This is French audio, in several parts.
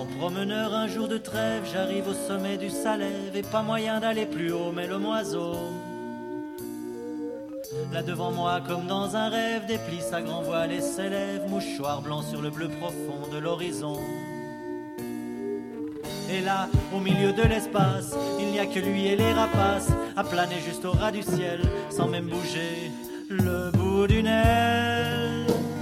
promeneur, un jour de trêve, j'arrive au sommet du Salève et pas moyen d'aller plus haut, mais le moiseau, là devant moi comme dans un rêve, déplie sa grand voile et s'élève, mouchoir blanc sur le bleu profond de l'horizon. Et là, au milieu de l'espace, il n'y a que lui et les rapaces, à planer juste au ras du ciel, sans même bouger le bout d'une aile.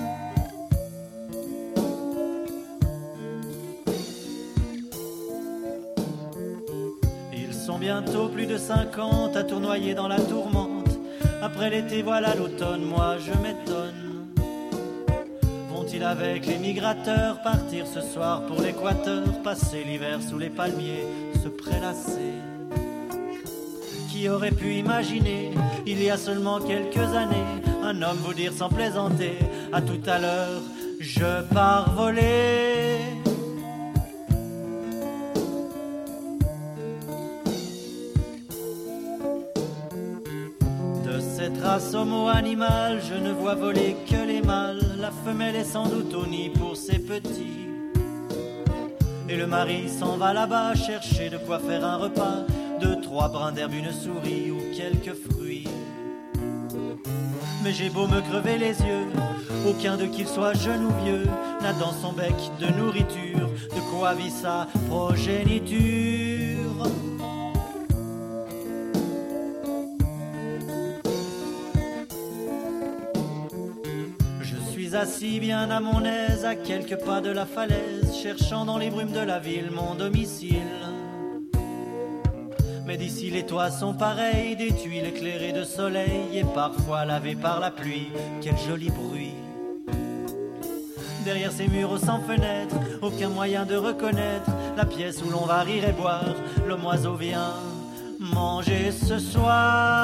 Ils sont bientôt plus de 50 à tournoyer dans la tourmente. Après l'été, voilà l'automne, moi je m'étonne. Vont-ils avec les migrateurs partir ce soir pour l'équateur, passer l'hiver sous les palmiers, se prélasser? Qui aurait pu imaginer, il y a seulement quelques années, un homme vous dire sans plaisanter, à tout à l'heure, je pars voler. Cette race homo-animale, je ne vois voler que les mâles. La femelle est sans doute au nid pour ses petits. Et le mari s'en va là-bas chercher de quoi faire un repas. 2-3 brins d'herbe, une souris ou quelques fruits. Mais j'ai beau me crever les yeux, aucun de qu'ils soit jeune ou vieux n'a dans son bec de nourriture de quoi vit sa progéniture. Assis bien à mon aise, à quelques pas de la falaise, cherchant dans les brumes de la ville mon domicile. Mais d'ici les toits sont pareils, des tuiles éclairées de soleil et parfois lavées par la pluie. Quel joli bruit! Derrière ces murs sans fenêtre, aucun moyen de reconnaître la pièce où l'on va rire et boire. L'homme oiseau vient manger ce soir.